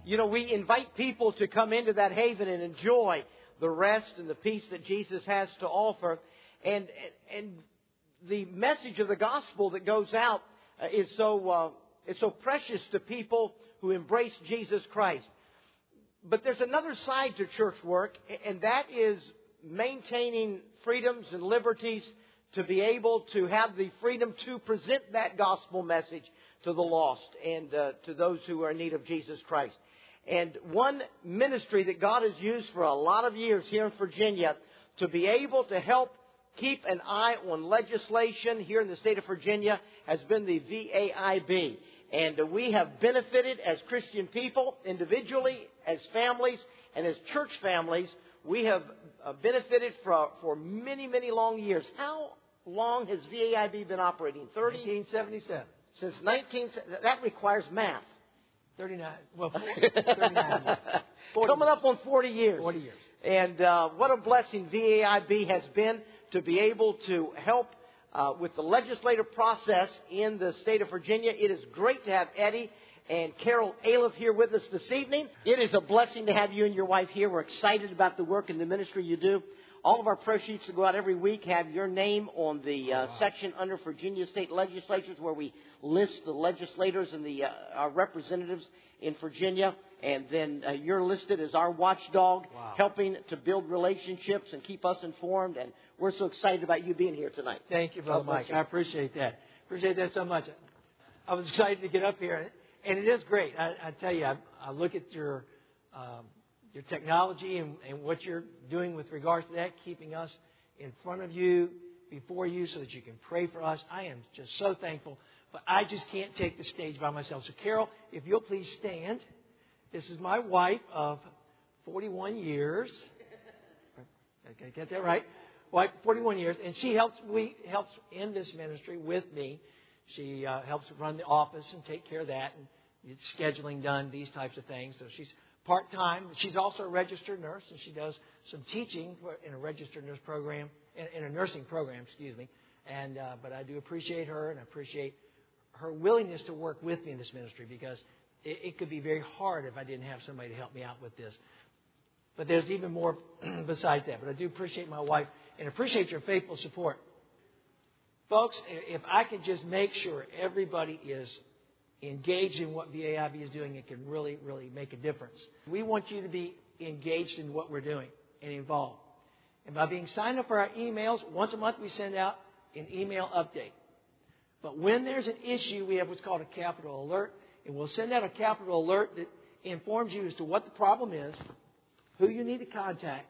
You know, we invite people to come into that haven and enjoy the rest and the peace that Jesus has to offer. And the message of the gospel that goes out is so precious to people who embrace Jesus Christ. But there's another side to church work, and that is maintaining freedoms and liberties to be able to have the freedom to present that gospel message to the lost and to those who are in need of Jesus Christ. And one ministry that God has used for a lot of years here in Virginia to be able to help keep an eye on legislation here in the state of Virginia has been the VAIB. And we have benefited as Christian people, individually, as families, and as church families. We have benefited for many, many long years. How long has VAIB been operating? 1977. Since that requires math. 39. Well, 39 years. 40 Coming up on 40 years. 40 years. And what a blessing VAIB has been to be able to help with the legislative process in the state of Virginia. It is great to have Eddie and Carol Aliff here with us this evening. It is a blessing to have you and your wife here. We're excited about the work and the ministry you do. All of our press sheets that go out every week have your name on the section under Virginia state legislatures where we list the legislators and our representatives in Virginia. And then you're listed as our watchdog, helping to build relationships and keep us informed. And we're so excited about you being here tonight. Thank you, Brother Mike. I appreciate that. Appreciate that so much. I was excited to get up here. And it is great. I tell you, I look at your technology and what you're doing with regards to that, keeping us in front of you, before you, so that you can pray for us. I am just so thankful. But I just can't take the stage by myself. So, Carol, if you'll please stand. This is my wife of 41 years. Did I get that right? Wife, 41 years. And she helps in this ministry with me. She helps run the office and take care of that and get scheduling done, these types of things. So she's part-time. She's also a registered nurse, and she does some teaching in a registered nurse program, in a nursing program, And but I do appreciate her, and I appreciate her willingness to work with me in this ministry, because it could be very hard if I didn't have somebody to help me out with this. But there's even more besides that. But I do appreciate my wife and appreciate your faithful support. Folks, if I could just make sure everybody is engaged in what VAIB is doing, it can really, really make a difference. We want you to be engaged in what we're doing and involved. And by being signed up for our emails, once a month we send out an email update. But when there's an issue, we have what's called a capital alert. And we'll send out a capital alert that informs you as to what the problem is, who you need to contact,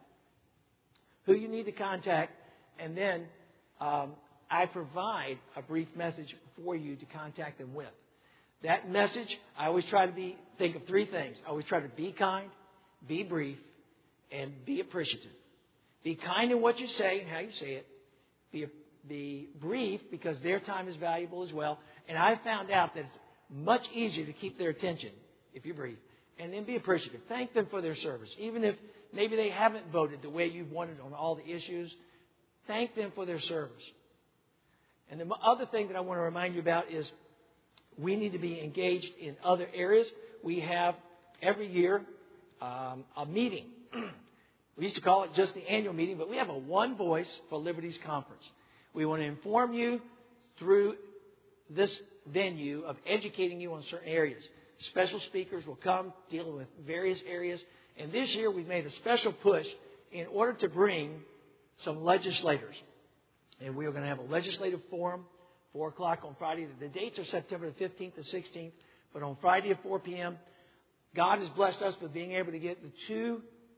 and then I provide a brief message for you to contact them with. That message, I always try to think of three things. I always try to be kind, be brief, and be appreciative. Be kind in what you say and how you say it. Be brief, because their time is valuable as well. And I found out that it's much easier to keep their attention if you're brief. And then be appreciative. Thank them for their service. Even if maybe they haven't voted the way you've wanted on all the issues, thank them for their service. And the other thing that I want to remind you about is we need to be engaged in other areas. We have every year a meeting. We used to call it just the annual meeting, but we have a One Voice for Liberties conference. We want to inform you through this venue of educating you on certain areas. Special speakers will come dealing with various areas. And this year we've made a special push in order to bring some legislators. And we are going to have a legislative forum, 4 o'clock on Friday. The dates are September the 15th and 16th. But on Friday at 4 p.m., God has blessed us with being able to get the two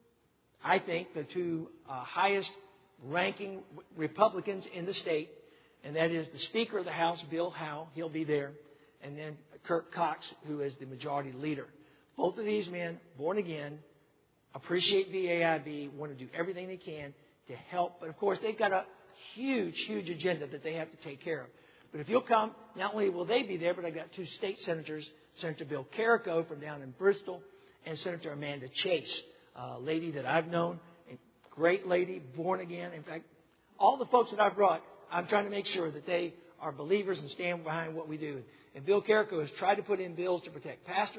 highest ranking Republicans in the state. And that is the Speaker of the House, Bill Howe. He'll be there. And then Kirk Cox, who is the majority leader. Both of these men, born again, appreciate VAIB, want to do everything they can to help. But, of course, they've got a huge, huge agenda that they have to take care of. But if you'll come, not only will they be there, but I've got two state senators, Senator Bill Carrico from down in Bristol and Senator Amanda Chase, a lady that I've known, a great lady, born again. In fact, all the folks that I've brought, I'm trying to make sure that they are believers and stand behind what we do. And Bill Carrico has tried to put in bills to protect pastors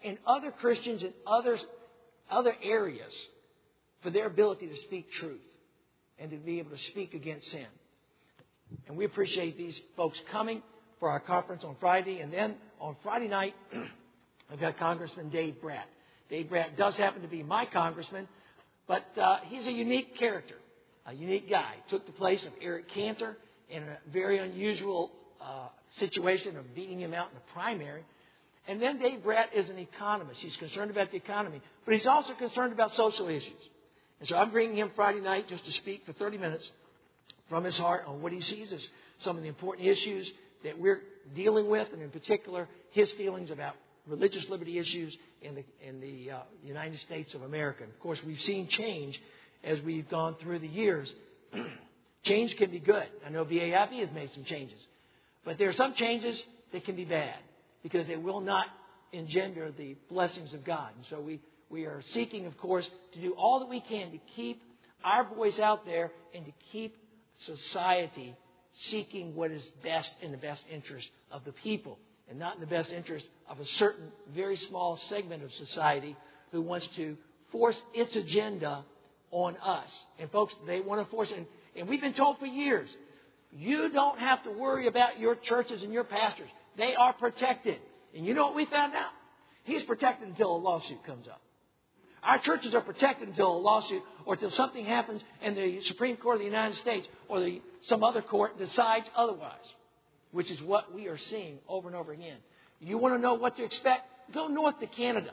and other Christians in other areas for their ability to speak truth and to be able to speak against sin. And we appreciate these folks coming for our conference on Friday. And then on Friday night, I've got Congressman Dave Bratt. Dave Bratt does happen to be my congressman, but he's a unique character, a unique guy. Took the place of Eric Cantor in a very unusual situation of beating him out in the primary. And then Dave Bratt is an economist. He's concerned about the economy, but he's also concerned about social issues. And so I'm bringing him Friday night just to speak for 30 minutes from his heart on what he sees as some of the important issues that we're dealing with, and in particular, his feelings about religious liberty issues in the United States of America. And of course, we've seen change as we've gone through the years. Change can be good. I know VAIB has made some changes. But there are some changes that can be bad because they will not engender the blessings of God. And so we are seeking, of course, to do all that we can to keep our voice out there and to keep society seeking what is best in the best interest of the people and not in the best interest of a certain very small segment of society who wants to force its agenda on us. And folks, they want to force it. And we've been told for years, you don't have to worry about your churches and your pastors. They are protected. And you know what we found out? He's protected until a lawsuit comes up. Our churches are protected until a lawsuit or until something happens and the Supreme Court of the United States or some other court decides otherwise, which is what we are seeing over and over again. You want to know what to expect? Go north to Canada.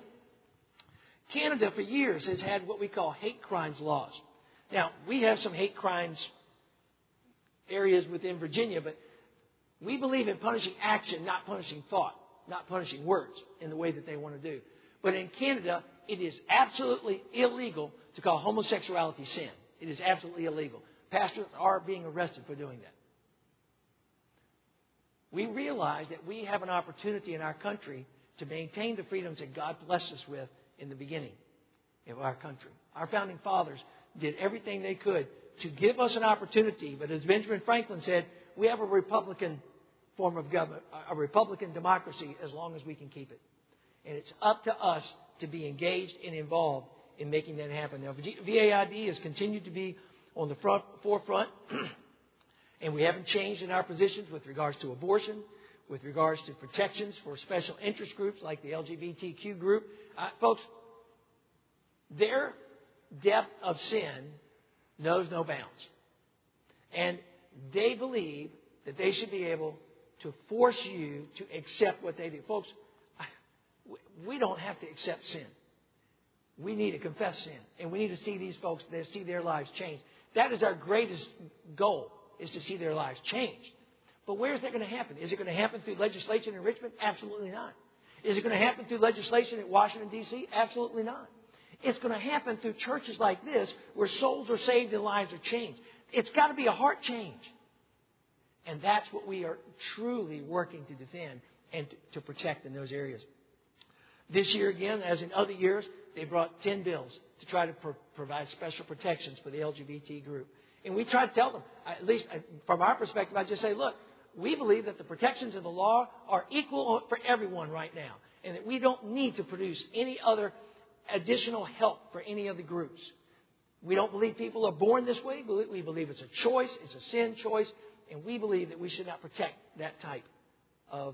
Canada for years has had what we call hate crimes laws. Now, we have some hate crimes areas within Virginia, but we believe in punishing action, not punishing thought, not punishing words in the way that they want to do. But in Canada, it is absolutely illegal to call homosexuality sin. It is absolutely illegal. Pastors are being arrested for doing that. We realize that we have an opportunity in our country to maintain the freedoms that God blessed us with in the beginning of our country. Our founding fathers did everything they could to give us an opportunity. But as Benjamin Franklin said, we have a Republican form of government, a Republican democracy, as long as we can keep it. And it's up to us to be engaged and involved in making that happen. Now, VAIB has continued to be on the forefront, and we haven't changed in our positions with regards to abortion, with regards to protections for special interest groups like the LGBTQ group. Folks, their depth of sin knows no bounds. And they believe that they should be able to force you to accept what they do. Folks, we don't have to accept sin. We need to confess sin. And we need to see these folks, see their lives changed. That is our greatest goal, is to see their lives changed. But where is that going to happen? Is it going to happen through legislation in Richmond? Absolutely not. Is it going to happen through legislation in Washington, D.C.? Absolutely not. It's going to happen through churches like this where souls are saved and lives are changed. It's got to be a heart change. And that's what we are truly working to defend and to protect in those areas. This year, again, as in other years, they brought 10 bills to try to provide special protections for the LGBT group. And we try to tell them, at least from our perspective, I just say, look, we believe that the protections of the law are equal for everyone right now, and that we don't need to produce any other additional help for any of the groups. We don't believe people are born this way. We believe it's a choice, it's a sin choice, and we believe that we should not protect that type of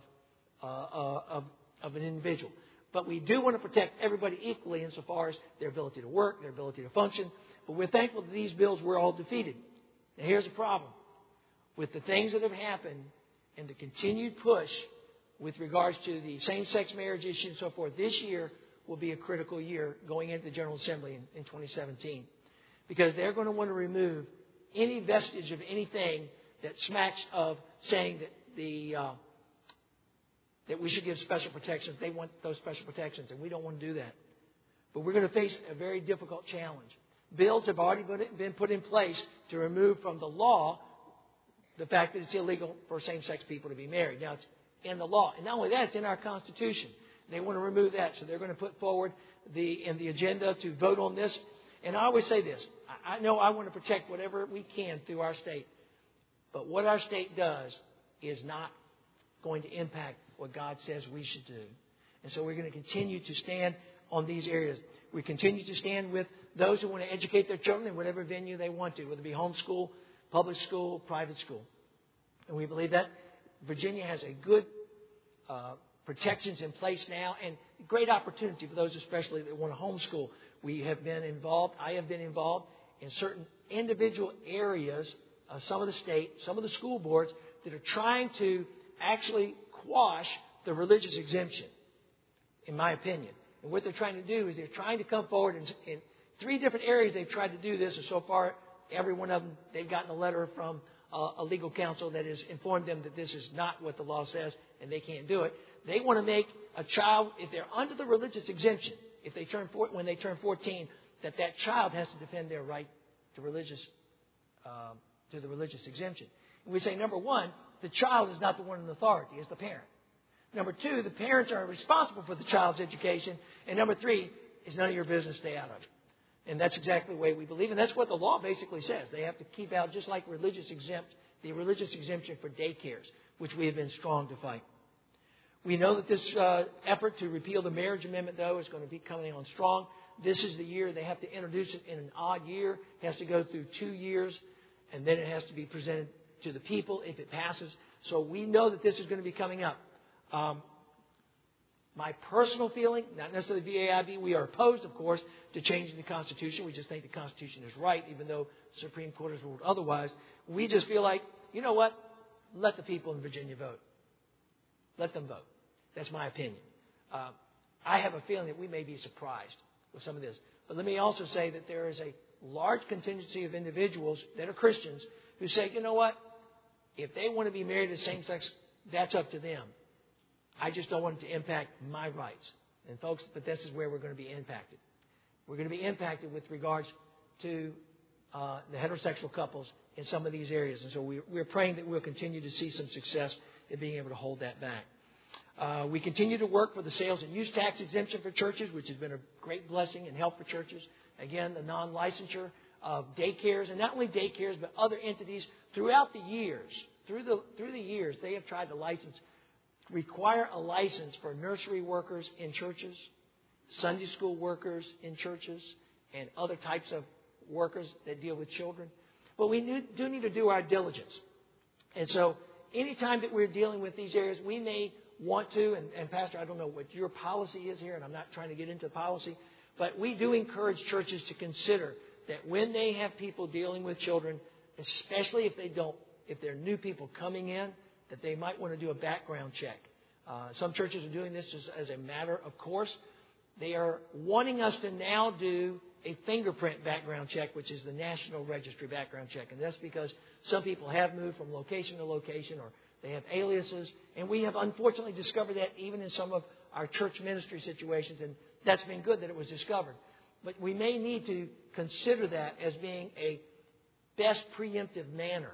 an individual. But we do want to protect everybody equally insofar as their ability to work, their ability to function. But we're thankful that these bills were all defeated. Now, here's the problem. With the things that have happened and the continued push with regards to the same-sex marriage issue and so forth, this year will be a critical year going into the General Assembly in 2017. Because they're going to want to remove any vestige of anything that smacks of saying that that we should give special protections. They want those special protections, and we don't want to do that. But we're going to face a very difficult challenge. Bills have already been put in place to remove from the law the fact that it's illegal for same-sex people to be married. Now, it's in the law. And not only that, it's in our Constitution. They want to remove that, so they're going to put forward in the agenda to vote on this. And I always say this. I know I want to protect whatever we can through our state. But what our state does is not going to impact what God says we should do. And so we're going to continue to stand on these areas. We continue to stand with those who want to educate their children in whatever venue they want to, whether it be homeschool, public school, private school. And we believe that Virginia has a good protections in place now, and great opportunity for those especially that want to homeschool. We have been involved, I have been involved in certain individual areas of some of the state, some of the school boards that are trying to actually quash the religious exemption, in my opinion. And what they're trying to do is they're trying to come forward in 3 different areas they've tried to do this, and so far every one of them, they've gotten a letter from a legal counsel that has informed them that this is not what the law says and they can't do it. They want to make a child, if they're under the religious exemption, if they when they turn 14, that child has to defend their right to the religious exemption. And we say, number one, the child is not the one in authority, it's the parent. Number 2, the parents are responsible for the child's education. And number 3, it's none of your business, stay out of it. And that's exactly the way we believe. And that's what the law basically says. They have to keep out, just like the religious exemption for daycares, which we have been strong to fight. We know that this effort to repeal the marriage amendment, though, is going to be coming on strong. This is the year they have to introduce it in an odd year. It has to go through 2 years, and then it has to be presented to the people if it passes. So we know that this is going to be coming up. My personal feeling, not necessarily VAIB, we are opposed, of course, to changing the Constitution. We just think the Constitution is right, even though the Supreme Court has ruled otherwise. We just feel like, you know what? Let the people in Virginia vote. Let them vote. That's my opinion. I have a feeling that we may be surprised with some of this. But let me also say that there is a large contingency of individuals that are Christians who say, you know what? If they want to be married to same sex, that's up to them. I just don't want it to impact my rights. And folks, but this is where we're going to be impacted. We're going to be impacted with regards to the heterosexual couples in some of these areas. And so we're praying that we'll continue to see some success in being able to hold that back. We continue to work for the sales and use tax exemption for churches, which has been a great blessing and help for churches. Again, the non-licensure of daycares, and not only daycares, but other entities throughout the years. Through the years, they have tried to require a license for nursery workers in churches, Sunday school workers in churches, and other types of workers that deal with children. But we do need to do our diligence. And so anytime that we're dealing with these areas, we may want to, and Pastor, I don't know what your policy is here, and I'm not trying to get into policy, but we do encourage churches to consider that when they have people dealing with children, especially if they're new people coming in, that they might want to do a background check. Some churches are doing this just as a matter of course. They are wanting us to now do a fingerprint background check, which is the National Registry background check. And that's because some people have moved from location to location, or they have aliases. And we have unfortunately discovered that even in some of our church ministry situations. And that's been good that it was discovered. But we may need to consider that as being a best preemptive manner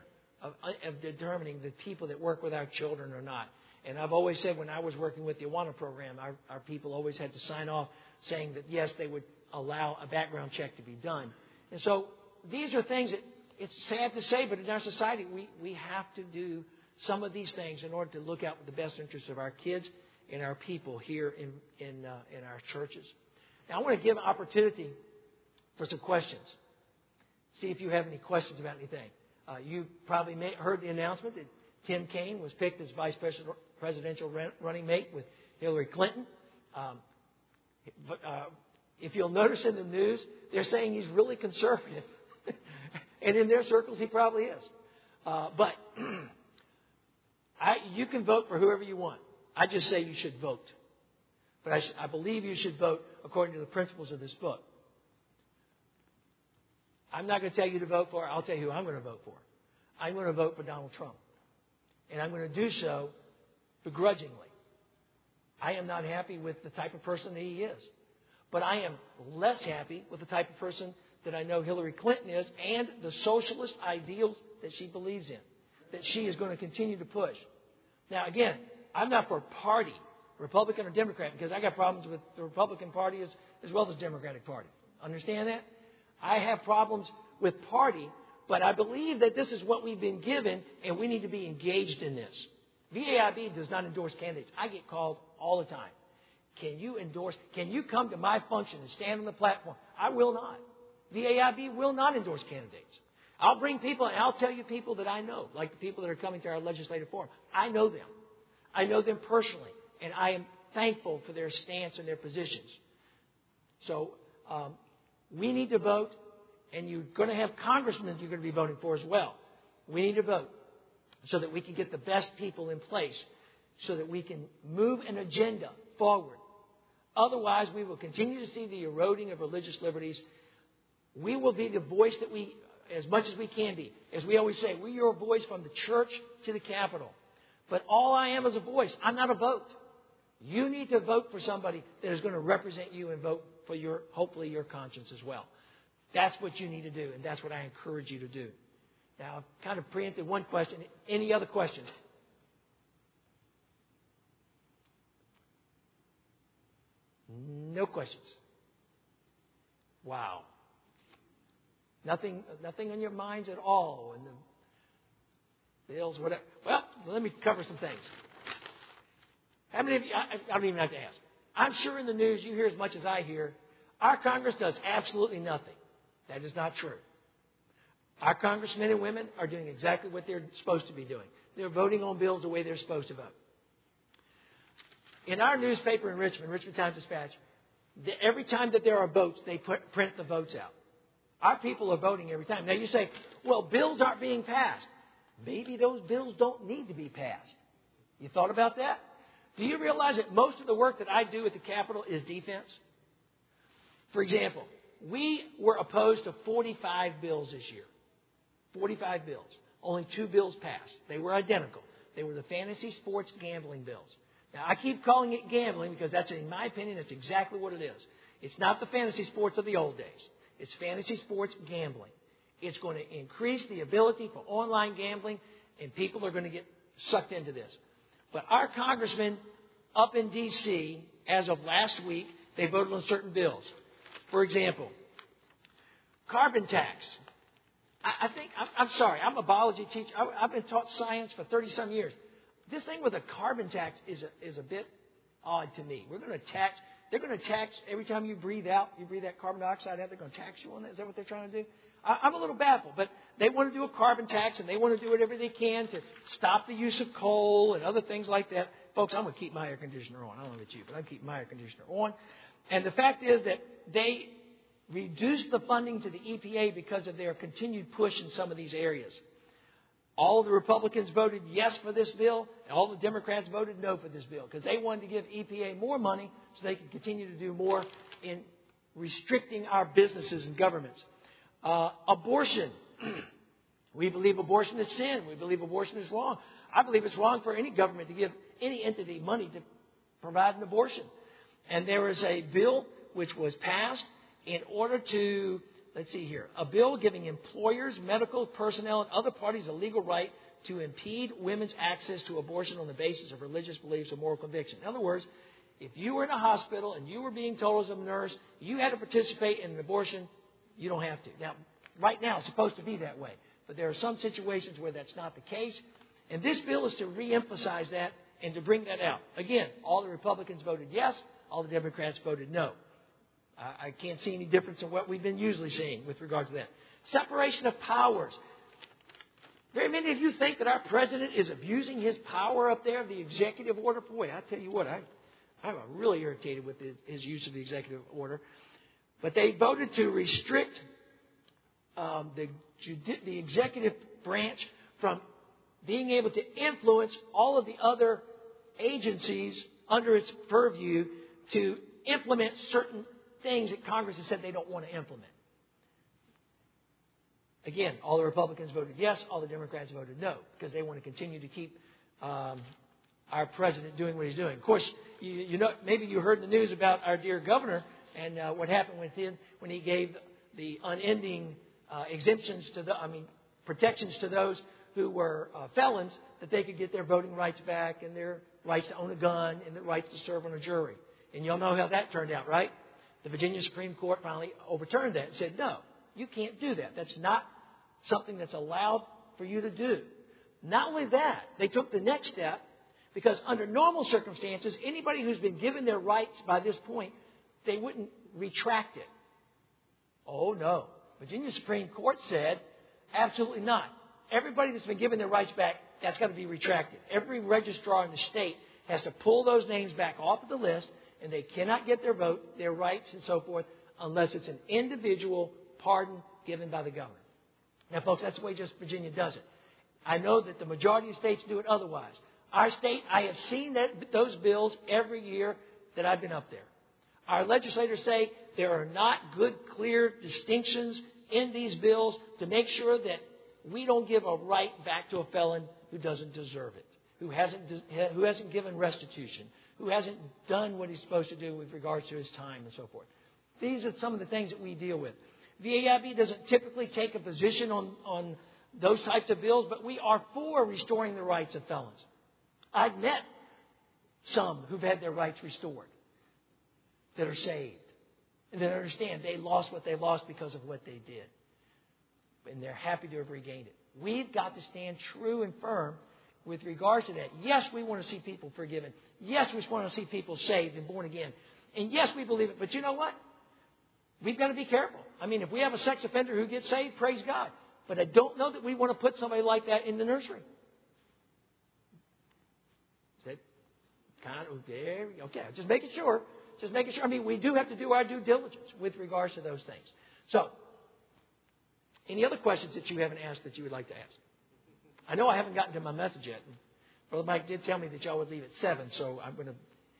of determining the people that work with our children or not. And I've always said when I was working with the Awana program, our people always had to sign off saying that, yes, they would allow a background check to be done. And so these are things that it's sad to say, but in our society, we have to do some of these things in order to look out for the best interests of our kids and our people here in our churches. Now, I want to give an opportunity for some questions. See if you have any questions about anything. You probably heard the announcement that Tim Kaine was picked as vice presidential running mate with Hillary Clinton. But if you'll notice in the news, they're saying he's really conservative. And in their circles, he probably is. But you can vote for whoever you want. I just say you should vote. But I believe you should vote according to the principles of this book. I'm not going to tell you to vote for. I'll tell you who I'm going to vote for. I'm going to vote for Donald Trump. And I'm going to do so begrudgingly. I am not happy with the type of person that he is. But I am less happy with the type of person that I know Hillary Clinton is and the socialist ideals that she believes in, that she is going to continue to push. Now, again, I'm not for party, Republican or Democrat, because I got problems with the Republican Party as well as the Democratic Party. Understand that? I have problems with party, but I believe that this is what we've been given, and we need to be engaged in this. VAIB does not endorse candidates. I get called all the time. Can you endorse? Can you come to my function and stand on the platform? I will not. The AIB will not endorse candidates. I'll bring people and I'll tell you people that I know, like the people that are coming to our legislative forum. I know them. I know them personally, and I am thankful for their stance and their positions. So we need to vote, and you're going to have congressmen you're going to be voting for as well. We need to vote so that we can get the best people in place, so that we can move an agenda forward. Otherwise, we will continue to see the eroding of religious liberties. We will be the voice that we, as much as we can be. As we always say, we're your voice from the church to the Capitol. But all I am is a voice. I'm not a vote. You need to vote for somebody that is going to represent you and vote for hopefully your conscience as well. That's what you need to do, and that's what I encourage you to do. Now, I've kind of preempted one question. Any other questions? No questions. Wow. Nothing on your minds at all. And the bills, whatever. Well, let me cover some things. How many of you, I don't even have to ask. I'm sure in the news you hear as much as I hear. Our Congress does absolutely nothing. That is not true. Our congressmen and women are doing exactly what they're supposed to be doing. They're voting on bills the way they're supposed to vote. In our newspaper in Richmond Times-Dispatch, every time that there are votes, they print the votes out. Our people are voting every time. Now you say, well, bills aren't being passed. Maybe those bills don't need to be passed. You thought about that? Do you realize that most of the work that I do at the Capitol is defense? For example, we were opposed to 45 bills this year. 45 bills. Only 2 bills passed. They were identical. They were the fantasy sports gambling bills. Now, I keep calling it gambling because that's, in my opinion, that's exactly what it is. It's not the fantasy sports of the old days. It's fantasy sports gambling. It's going to increase the ability for online gambling, and people are going to get sucked into this. But our congressmen up in D.C., as of last week, they voted on certain bills. For example, carbon tax. I'm sorry, I'm a biology teacher. I've been taught science for 30-some years. This thing with a carbon tax is a bit odd to me. They're going to tax every time you breathe out carbon dioxide out, they're going to tax you on that. Is that what they're trying to do? I'm a little baffled, but they want to do a carbon tax, and they want to do whatever they can to stop the use of coal and other things like that. Folks, I'm going to keep my air conditioner on. I don't know about you, but I'm keeping my air conditioner on. And the fact is that they reduced the funding to the EPA because of their continued push in some of these areas. All the Republicans voted yes for this bill, and all the Democrats voted no for this bill because they wanted to give EPA more money so they could continue to do more in restricting our businesses and governments. Abortion. We believe abortion is sin. We believe abortion is wrong. I believe it's wrong for any government to give any entity money to provide an abortion. And there is a bill which was passed in order to, a bill giving employers, medical personnel, and other parties a legal right to impede women's access to abortion on the basis of religious beliefs or moral conviction. In other words, if you were in a hospital and you were being told as a nurse you had to participate in an abortion, you don't have to. Now, right now, it's supposed to be that way. But there are some situations where that's not the case. And this bill is to reemphasize that and to bring that out. Again, all the Republicans voted yes. All the Democrats voted no. I can't see any difference in what we've been usually seeing with regard to that. Separation of powers. Very many of you think that our president is abusing his power up there, the executive order. Boy, I tell you what, I'm really irritated with his use of the executive order. But they voted to restrict the executive branch from being able to influence all of the other agencies under its purview to implement certain things that Congress has said they don't want to implement. Again, all the Republicans voted yes, all the Democrats voted no, because they want to continue to keep our president doing what he's doing. Of course, you know, maybe you heard the news about our dear governor and what happened with him when he gave the unending protections to those who were felons, that they could get their voting rights back and their rights to own a gun and their rights to serve on a jury. And y'all know how that turned out, right? The Virginia Supreme Court finally overturned that and said, no, you can't do that. That's not something that's allowed for you to do. Not only that, they took the next step Because under normal circumstances, anybody who's been given their rights by this point, they wouldn't retract it. Oh, no. Virginia Supreme Court said, absolutely not. Everybody that's been given their rights back, that's got to be retracted. Every registrar in the state has to pull those names back off of the list, and they cannot get their vote, their rights, and so forth, unless it's an individual pardon given by the governor. Now, folks, that's the way just Virginia does it. I know that the majority of states do it otherwise. Our state, I have seen those bills every year that I've been up there. Our legislators say there are not good, clear distinctions in these bills to make sure that we don't give a right back to a felon who doesn't deserve it, who hasn't given restitution, who hasn't done what he's supposed to do with regards to his time and so forth. These are some of the things that we deal with. VAIB doesn't typically take a position on those types of bills, but we are for restoring the rights of felons. I've met some who've had their rights restored that are saved and that understand they lost what they lost because of what they did. And they're happy to have regained it. We've got to stand true and firm with regards to that. Yes, we want to see people forgiven. Yes, we want to see people saved and born again. And yes, we believe it. But you know what? We've got to be careful. I mean, if we have a sex offender who gets saved, praise God. But I don't know that we want to put somebody like that in the nursery. Is that kind of there? Okay, just making sure. Just making sure. I mean, we do have to do our due diligence with regards to those things. So, any other questions that you haven't asked that you would like to ask? I know I haven't gotten to my message yet. Brother Mike did tell me that y'all would leave at 7, so I'm going to...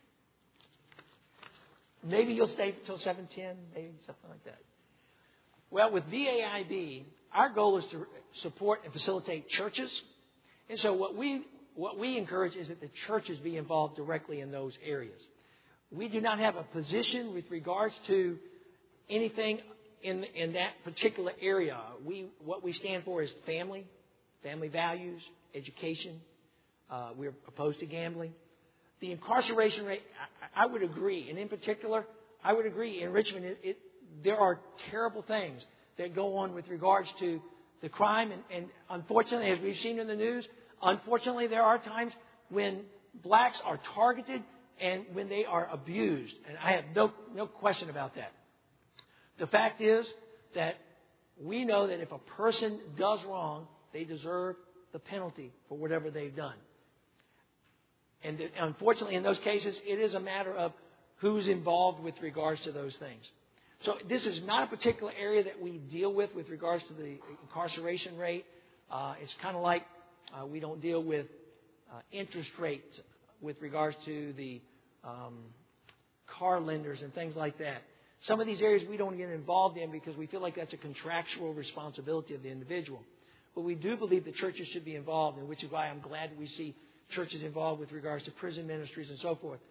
Maybe you'll stay until 7:10, maybe something like that. Well, with VAIB, our goal is to support and facilitate churches. And so what we encourage is that the churches be involved directly in those areas. We do not have a position with regards to anything in that particular area. What we stand for is family values, education. We're opposed to gambling. The incarceration rate, I would agree. And in particular, I would agree in Richmond, there are terrible things that go on with regards to the crime. And unfortunately, as we've seen in the news, unfortunately, there are times when blacks are targeted and when they are abused. And I have no question about that. The fact is that we know that if a person does wrong, they deserve the penalty for whatever they've done. And unfortunately, in those cases, it is a matter of who's involved with regards to those things. So this is not a particular area that we deal with regards to the incarceration rate. It's kind of like we don't deal with interest rates with regards to the car lenders and things like that. Some of these areas we don't get involved in because we feel like that's a contractual responsibility of the individual. But we do believe that churches should be involved, and which is why I'm glad that we see churches involved with regards to prison ministries and so forth.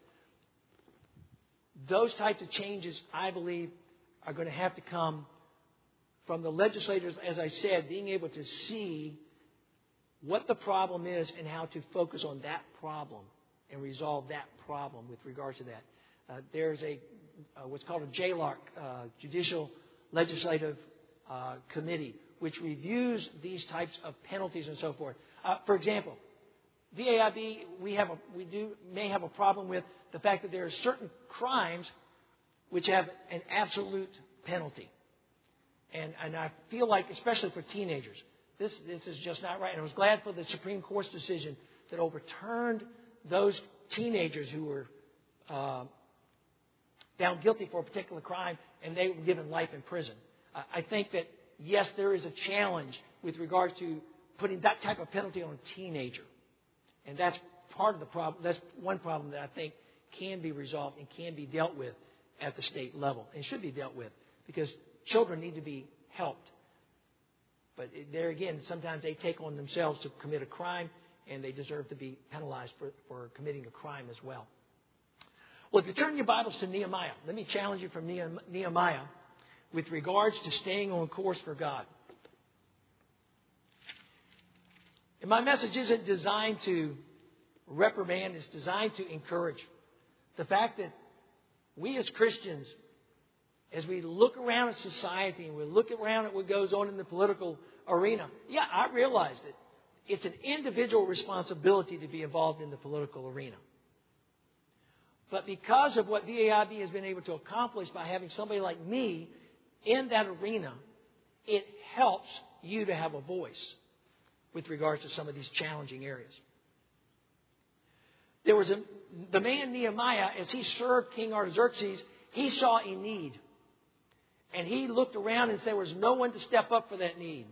Those types of changes, I believe, are going to have to come from the legislators, as I said, being able to see what the problem is and how to focus on that problem and resolve that problem with regards to that. There's what's called a JLARC, Judicial Legislative Committee, which reviews these types of penalties and so forth. For example, VAIB, may have a problem with the fact that there are certain crimes which have an absolute penalty. And I feel like, especially for teenagers, this is just not right. And I was glad for the Supreme Court's decision that overturned those teenagers who were found guilty for a particular crime and they were given life in prison. I think that, yes, there is a challenge with regards to putting that type of penalty on a teenager. And that's part of the problem. That's one problem that I think can be resolved and can be dealt with at the state level. And should be dealt with because children need to be helped. But there again, sometimes they take on themselves to commit a crime and they deserve to be penalized for committing a crime as well. Well, if you turn your Bibles to Nehemiah, let me challenge you from Nehemiah with regards to staying on course for God. And my message isn't designed to reprimand. It's designed to encourage. The fact that we as Christians, as we look around at society and we look around at what goes on in the political arena, yeah, I realize that it's an individual responsibility to be involved in the political arena. But because of what VAIB has been able to accomplish by having somebody like me in that arena, it helps you to have a voice with regards to some of these challenging areas. There was the man Nehemiah, as he served King Artaxerxes, he saw a need. And he looked around and said there was no one to step up for that need.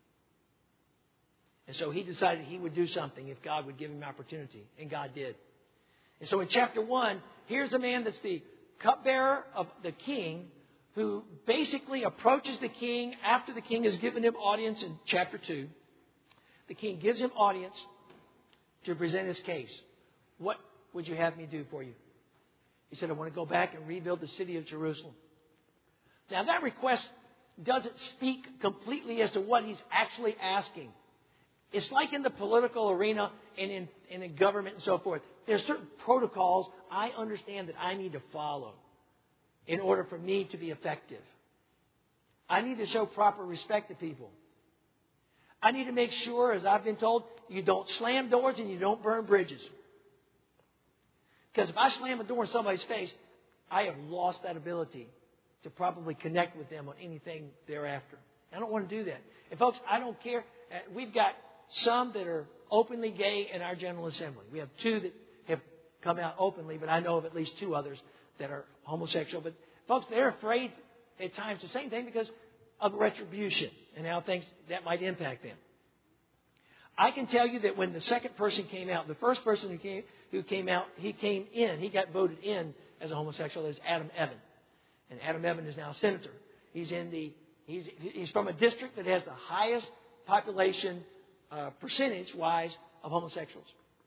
And so he decided he would do something if God would give him opportunity. And God did. And so in chapter 1, here's a man that's the cupbearer of the king, who basically approaches the king after the king has given him audience in chapter 2. The king gives him audience to present his case. What would you have me do for you? He said, I want to go back and rebuild the city of Jerusalem. Now, that request doesn't speak completely as to what he's actually asking. It's like in the political arena and in government and so forth. There's certain protocols I understand that I need to follow in order for me to be effective. I need to show proper respect to people. I need to make sure, as I've been told, you don't slam doors and you don't burn bridges. Because if I slam a door in somebody's face, I have lost that ability to probably connect with them on anything thereafter. I don't want to do that. And folks, I don't care. We've got some that are openly gay in our General Assembly. We have 2 that have come out openly, but I know of at least 2 others that are homosexual. But folks, they're afraid at times the same thing because of retribution and how things that might impact them. I can tell you that when the second person came out, the first person who came out, he got voted in as a homosexual, as Adam Evan. And Adam Evan is now a senator. He's from a district that has the highest population percentage-wise of homosexuals.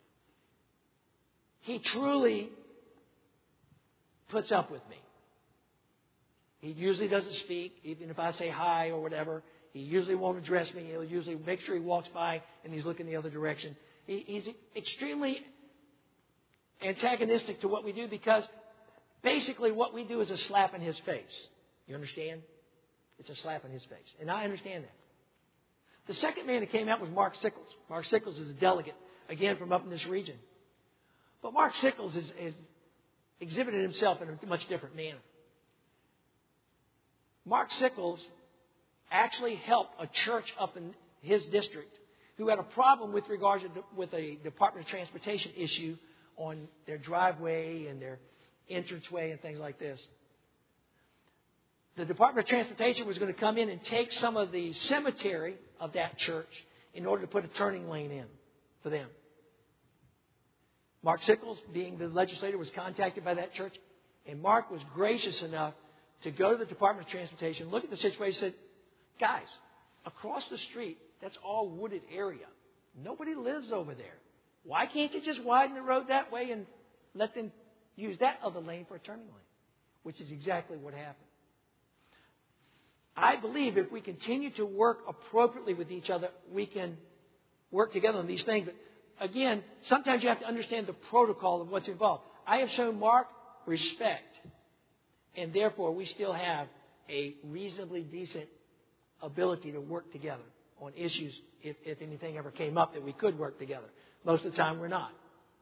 He truly puts up with me. He usually doesn't speak, even if I say hi or whatever. He usually won't address me. He'll usually make sure he walks by and he's looking the other direction. He's extremely antagonistic to what we do because basically what we do is a slap in his face. You understand? It's a slap in his face. And I understand that. The second man that came out was Mark Sickles. Mark Sickles is a delegate, again, from up in this region. But Mark Sickles has exhibited himself in a much different manner. Mark Sickles actually helped a church up in his district who had a problem with regards to with a Department of Transportation issue on their driveway and their entranceway and things like this. The Department of Transportation was going to come in and take some of the cemetery of that church in order to put a turning lane in for them. Mark Sickles, being the legislator, was contacted by that church, and Mark was gracious enough to go to the Department of Transportation, look at the situation, and said, guys, across the street, that's all wooded area. Nobody lives over there. Why can't you just widen the road that way and let them use that other lane for a turning lane? Which is exactly what happened. I believe if we continue to work appropriately with each other, we can work together on these things. But again, sometimes you have to understand the protocol of what's involved. I have shown Mark respect, and therefore we still have a reasonably decent ability to work together on issues if anything ever came up that we could work together. Most of the time we're not.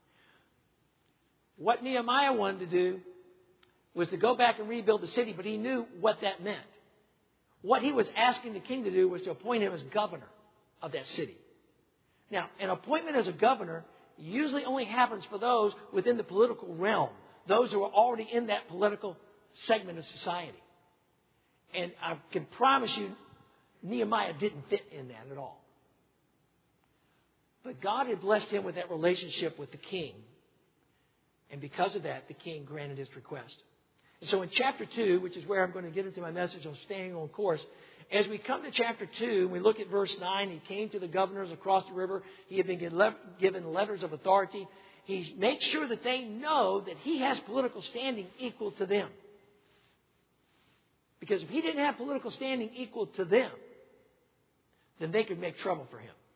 What Nehemiah wanted to do was to go back and rebuild the city, but he knew what that meant. What he was asking the king to do was to appoint him as governor of that city. Now, an appointment as a governor usually only happens for those within the political realm, those who are already in that political segment of society. And I can promise you, Nehemiah didn't fit in that at all. But God had blessed him with that relationship with the king. And because of that, the king granted his request. And so in chapter 2, which is where I'm going to get into my message on staying on course, as we come to chapter 2, and we look at verse 9, he came to the governors across the river. He had been given letters of authority. He makes sure that they know that he has political standing equal to them. Because if he didn't have political standing equal to them, then they could make trouble for him.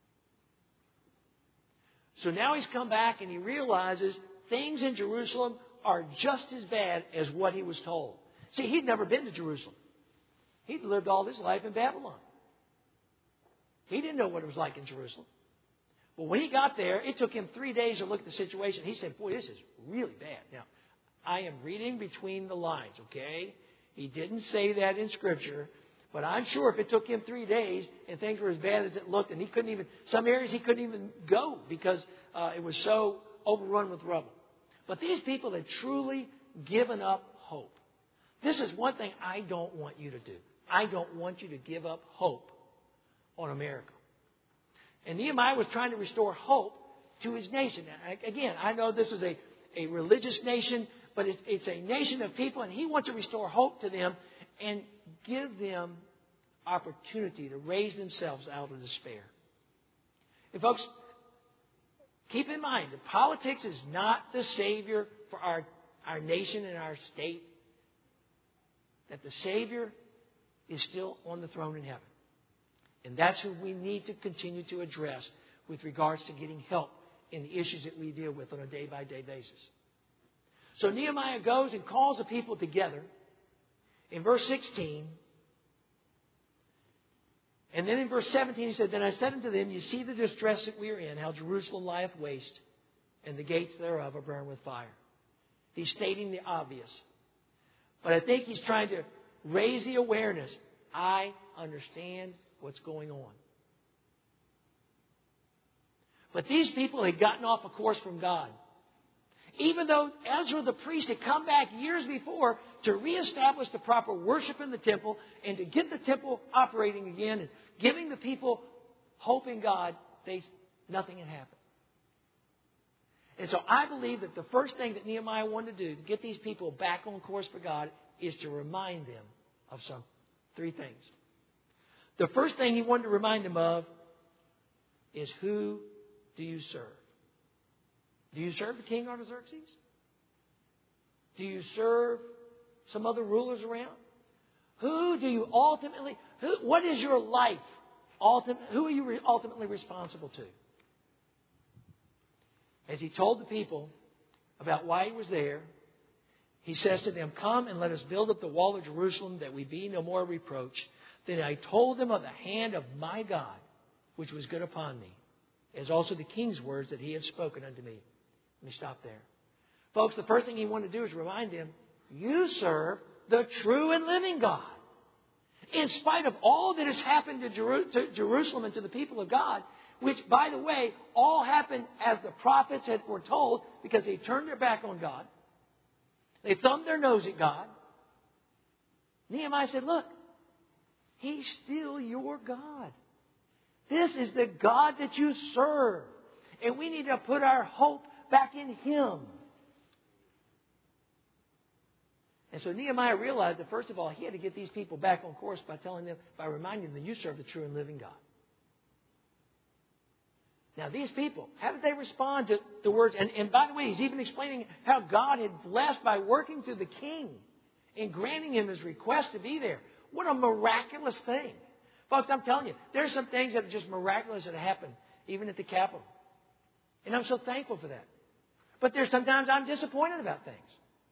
So now he's come back and he realizes things in Jerusalem are just as bad as what he was told. See, he'd never been to Jerusalem. He'd lived all his life in Babylon. He didn't know what it was like in Jerusalem. But when he got there, it took him 3 days to look at the situation. He said, boy, this is really bad. Now, I am reading between the lines, okay? He didn't say that in Scripture. But I'm sure if it took him 3 days and things were as bad as it looked, and some areas he couldn't even go because it was so overrun with rubble. But these people had truly given up hope. This is one thing I don't want you to do. I don't want you to give up hope on America. And Nehemiah was trying to restore hope to his nation. Now, again, I know this is a religious nation, but it's a nation of people, and he wants to restore hope to them and give them opportunity to raise themselves out of despair. And folks, keep in mind that politics is not the savior for our nation and our state. That the Savior is still on the throne in heaven. And that's who we need to continue to address with regards to getting help in the issues that we deal with on a day-by-day basis. So Nehemiah goes and calls the people together in verse 16. And then in verse 17 he said, Then I said unto them, You see the distress that we are in, how Jerusalem lieth waste, and the gates thereof are burned with fire. He's stating the obvious. But I think he's trying to raise the awareness. I understand what's going on. But these people had gotten off a course from God. Even though Ezra the priest had come back years before to reestablish the proper worship in the temple and to get the temple operating again and giving the people hope in God, nothing had happened. And so I believe that the first thing that Nehemiah wanted to do to get these people back on course for God is to remind them of three things. The first thing he wanted to remind them of is, who do you serve? Do you serve the king Artaxerxes? Do you serve some other rulers around? Who do you ultimately, what is your life? Who are you ultimately responsible to? As he told the people about why he was there, he says to them, Come and let us build up the wall of Jerusalem, that we be no more reproach. Then I told them of the hand of my God, which was good upon me, as also the king's words that he had spoken unto me. Let me stop there. Folks, the first thing he wanted to do is remind them, you serve the true and living God. In spite of all that has happened to Jerusalem and to the people of God, which, by the way, all happened as the prophets had foretold, because they turned their back on God. They thumbed their nose at God. Nehemiah said, look, He's still your God. This is the God that you serve. And we need to put our hope back in Him. And so Nehemiah realized that, first of all, he had to get these people back on course by reminding them that you serve the true and living God. Now, these people, how did they respond to the words? And by the way, he's even explaining how God had blessed by working through the king and granting him his request to be there. What a miraculous thing. Folks, I'm telling you, there's some things that are just miraculous that happen, even at the Capitol. And I'm so thankful for that. But there's sometimes I'm disappointed about things.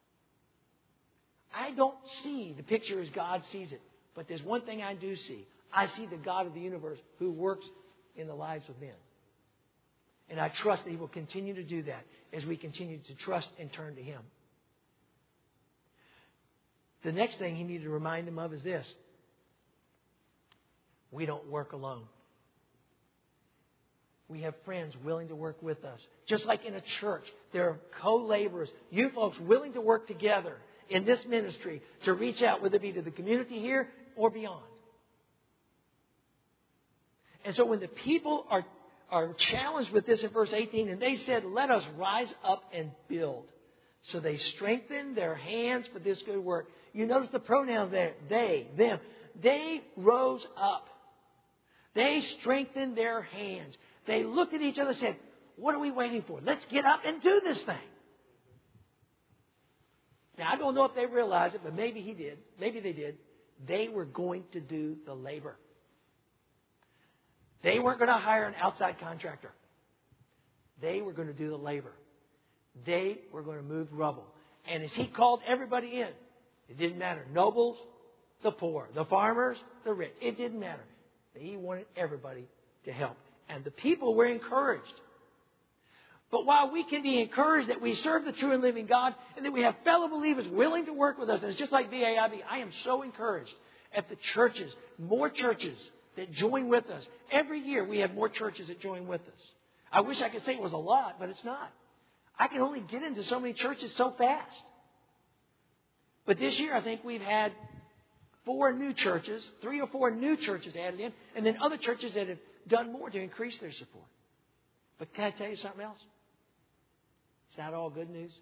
I don't see the picture as God sees it. But there's one thing I do see. I see the God of the universe who works in the lives of men. And I trust that He will continue to do that as we continue to trust and turn to Him. The next thing He needed to remind them of is this. We don't work alone. We have friends willing to work with us. Just like in a church, there are co-laborers. You folks willing to work together in this ministry to reach out, whether it be to the community here or beyond. And so when the people are challenged with this in verse 18, and they said, let us rise up and build. So they strengthened their hands for this good work. You notice the pronouns there. They, them. They rose up. They strengthened their hands. They looked at each other and said, what are we waiting for? Let's get up and do this thing. Now, I don't know if they realized it, but maybe he did. Maybe they did. They were going to do the labor. They weren't going to hire an outside contractor. They were going to do the labor. They were going to move rubble. And as he called everybody in, it didn't matter. Nobles, the poor, the farmers, the rich. It didn't matter. He wanted everybody to help. And the people were encouraged. But while we can be encouraged that we serve the true and living God and that we have fellow believers willing to work with us, and it's just like VAIB, I am so encouraged at the churches, more churches that join with us. Every year we have more churches that join with us. I wish I could say it was a lot, but it's not. I can only get into so many churches so fast. But this year I think we've had 3 or 4 new churches added in, and then other churches that have done more to increase their support. But can I tell you something else? It's not all good news.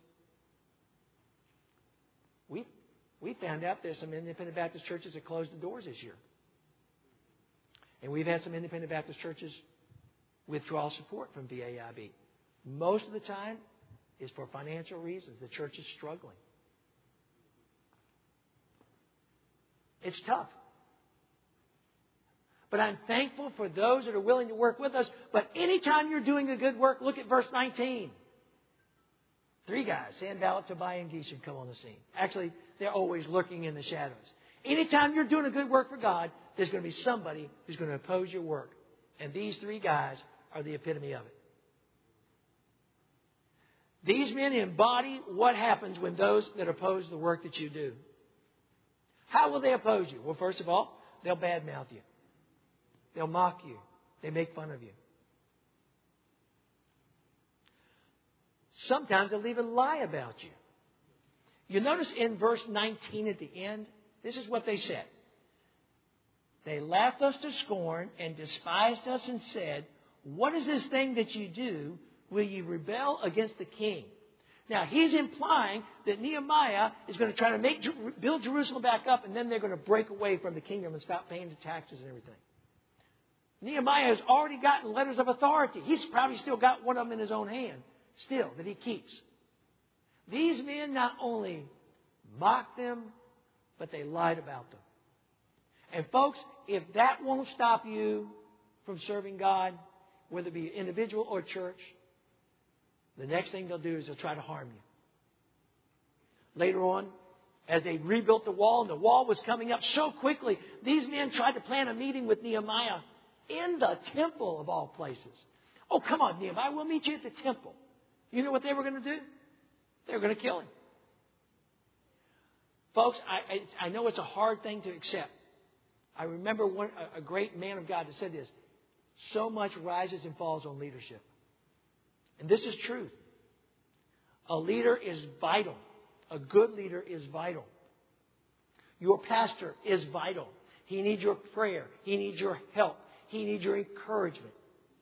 We found out there's some independent Baptist churches that closed the doors this year. And we've had some independent Baptist churches withdraw support from VAIB. Most of the time is for financial reasons. The church is struggling. It's tough. But I'm thankful for those that are willing to work with us. But anytime you're doing a good work, look at verse 19. 3 guys, Sanballat, Tobiah, and Geshem, come on the scene. Actually, they're always lurking in the shadows. Anytime you're doing a good work for God, there's going to be somebody who's going to oppose your work. And these 3 guys are the epitome of it. These men embody what happens when those that oppose the work that you do. How will they oppose you? Well, first of all, they'll badmouth you. They'll mock you. They make fun of you. Sometimes they'll even lie about you. You notice in verse 19 at the end, this is what they said. They laughed us to scorn and despised us and said, "What is this thing that you do? Will you rebel against the king?" Now, he's implying that Nehemiah is going to try to build Jerusalem back up, and then they're going to break away from the kingdom and stop paying the taxes and everything. Nehemiah has already gotten letters of authority. He's probably still got one of them in his own hand, still, that he keeps. These men not only mocked them, but they lied about them. And folks, if that won't stop you from serving God, whether it be individual or church, the next thing they'll do is they'll try to harm you. Later on, as they rebuilt the wall, and the wall was coming up so quickly, these men tried to plan a meeting with Nehemiah in the temple of all places. "Oh, come on, Nehemiah, we'll meet you at the temple." You know what they were going to do? They were going to kill him. Folks, I know it's a hard thing to accept. I remember a great man of God that said this: so much rises and falls on leadership. And this is truth. A leader is vital. A good leader is vital. Your pastor is vital. He needs your prayer. He needs your help. He needs your encouragement.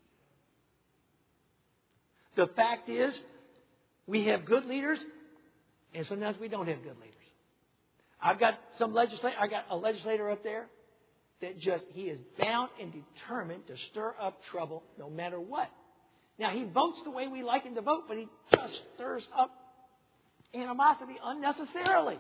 The fact is, we have good leaders, and sometimes we don't have good leaders. I got a legislator up there that he is bound and determined to stir up trouble no matter what. Now, he votes the way we like him to vote, but he just stirs up animosity unnecessarily.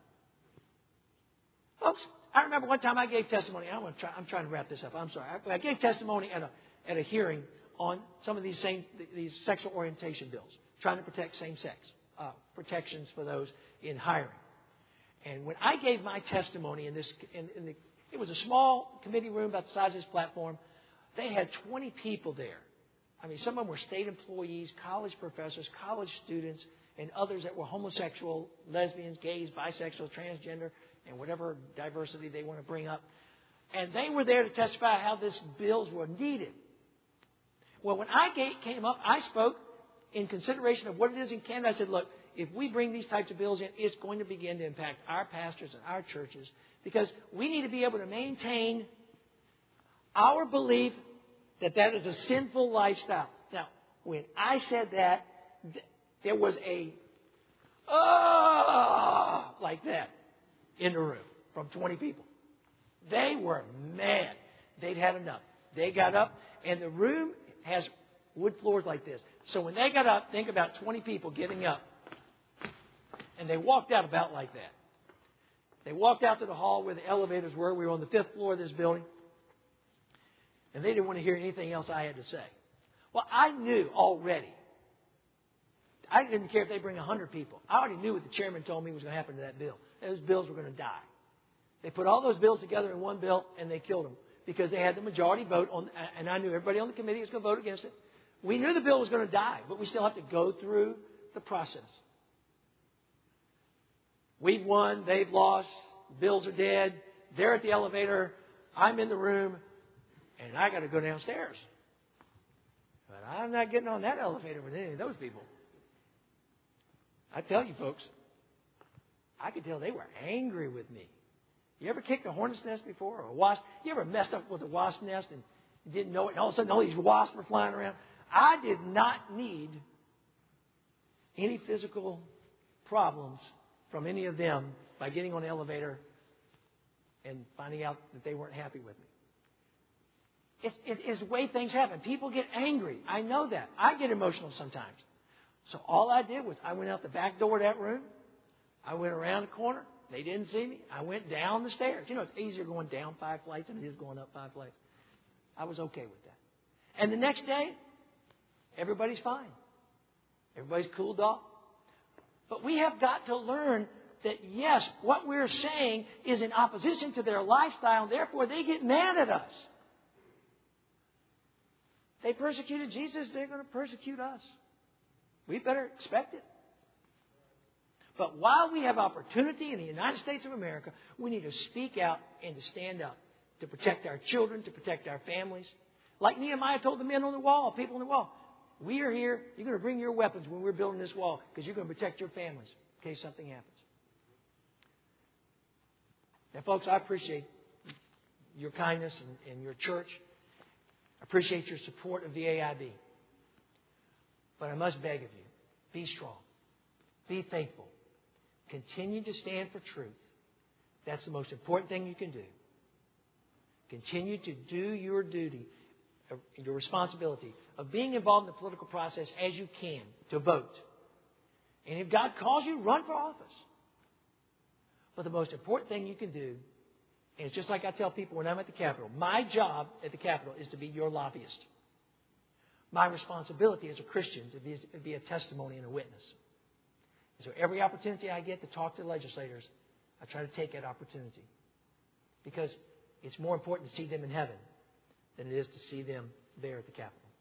Folks, I remember one time I gave testimony. I'm trying to wrap this up. I'm sorry. I gave testimony at a hearing on some of these sexual orientation bills, trying to protect same-sex protections for those in hiring. And when I gave my testimony it was a small committee room about the size of this platform. They had 20 people there. I mean, some of them were state employees, college professors, college students, and others that were homosexual, lesbians, gays, bisexual, transgender, and whatever diversity they want to bring up. And they were there to testify how these bills were needed. Well, when I came up, I spoke in consideration of what it is in Canada. I said, look, if we bring these types of bills in, it's going to begin to impact our pastors and our churches, because we need to be able to maintain our belief that is a sinful lifestyle. Now, when I said that, there was a like that in the room from 20 people. They were mad. They'd had enough. They got up, and the room has wood floors like this. So when they got up, think about 20 people getting up. And they walked out about like that. They walked out to the hall where the elevators were. We were on the 5th floor of this building. And they didn't want to hear anything else I had to say. Well, I knew already. I didn't care if they bring 100 people. I already knew what the chairman told me was going to happen to that bill. Those bills were going to die. They put all those bills together in one bill, and they killed them. because they had the majority vote on, and I knew everybody on the committee was going to vote against it. We knew the bill was going to die, but we still have to go through the process. We've won, they've lost, the bills are dead, they're at the elevator, I'm in the room, and I got to go downstairs. But I'm not getting on that elevator with any of those people. I tell you, folks, I could tell they were angry with me. You ever kicked a hornet's nest before, or a wasp? You ever messed up with a wasp nest and you didn't know it, and all of a sudden all these wasps were flying around? I did not need any physical problems from any of them by getting on the elevator and finding out that they weren't happy with me. It's the way things happen. People get angry. I know that. I get emotional sometimes. So all I did was I went out the back door of that room. I went around the corner. They didn't see me. I went down the stairs. You know, it's easier going down 5 flights than it is going up 5 flights. I was okay with that. And the next day, everybody's fine. Everybody's cooled off. But we have got to learn that, yes, what we're saying is in opposition to their lifestyle, and therefore they get mad at us. They persecuted Jesus, they're going to persecute us. We better expect it. But while we have opportunity in the United States of America, we need to speak out and to stand up to protect our children, to protect our families. Like Nehemiah told the men on the wall, people on the wall, we are here. You're going to bring your weapons when we're building this wall because you're going to protect your families in case something happens. Now, folks, I appreciate your kindness and your church. I appreciate your support of the AIB. But I must beg of you, be strong. Be faithful. Continue to stand for truth. That's the most important thing you can do. Continue to do your duty, your responsibility of being involved in the political process as you can to vote. And if God calls you, run for office. But the most important thing you can do, and it's just like I tell people when I'm at the Capitol, my job at the Capitol is to be your lobbyist. My responsibility as a Christian to be a testimony and a witness. And so every opportunity I get to talk to legislators, I try to take that opportunity. Because it's more important to see them in heaven than it is to see them there at the Capitol.